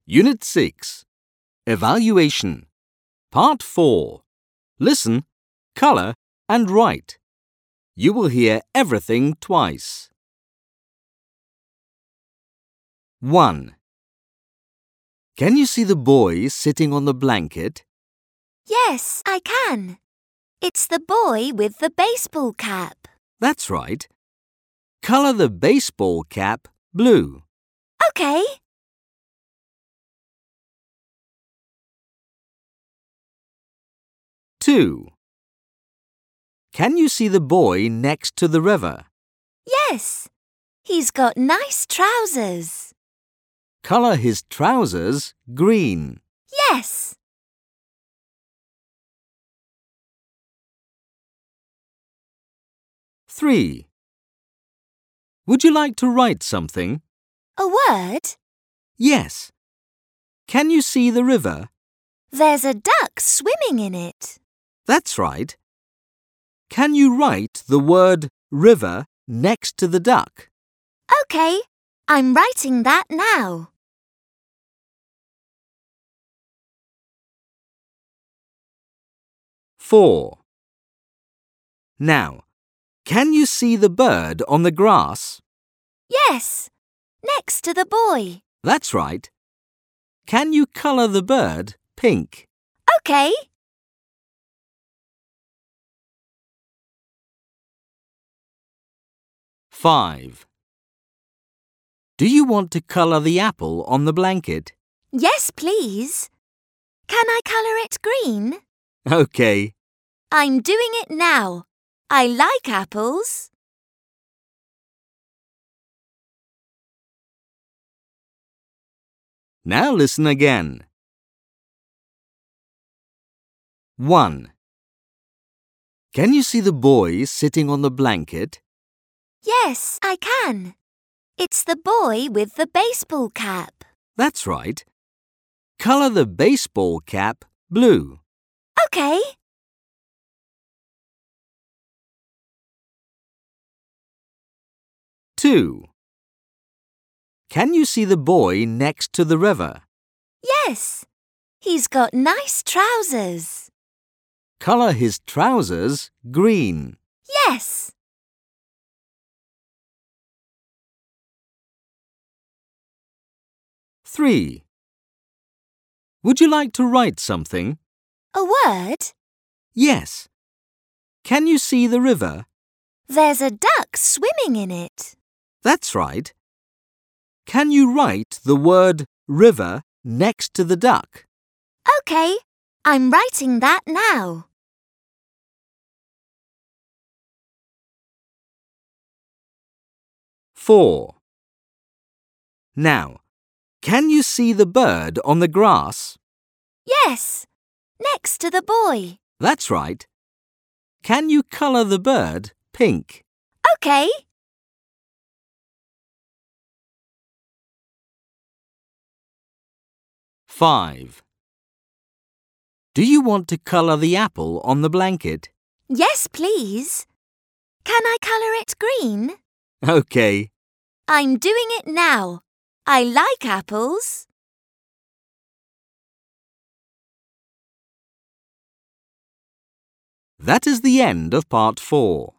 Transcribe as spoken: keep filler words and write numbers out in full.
Unit six. Evaluation. Part four. Listen, colour and write. You will hear everything twice. one. Can you see the boy sitting on the blanket? Yes, I can. It's the boy with the baseball cap. That's right. Colour the baseball cap blue. OK. two. Can you see the boy next to the river? Yes. He's got nice trousers. Colour his trousers green. Yes. three. Would you like to write something? A word? Yes. Can you see the river? There's a duck swimming in it. That's right. Can you write the word river next to the duck? OK. I'm writing that now. four. Now, can you see the bird on the grass? Yes. Next to the boy. That's right. Can you colour the bird pink? OK. five. Do you want to colour the apple on the blanket? Yes, please. Can I colour it green? OK. I'm doing it now. I like apples. Now listen again. one. Can you see the boy sitting on the blanket? Yes, I can. It's the boy with the baseball cap. That's right. Colour the baseball cap blue. OK. two. Can you see the boy next to the river? Yes. He's got nice trousers. Colour his trousers green. Yes. three. Would you like to write something? A word? Yes. Can you see the river? There's a duck swimming in it. That's right. Can you write the word river next to the duck? OK. I'm writing that now. four. Now, can you see the bird on the grass? Yes. Next to the boy. That's right. Can you colour the bird pink? OK. five. Do you want to colour the apple on the blanket? Yes, please. Can I colour it green? OK. I'm doing it now. I like apples. That is the end of part four.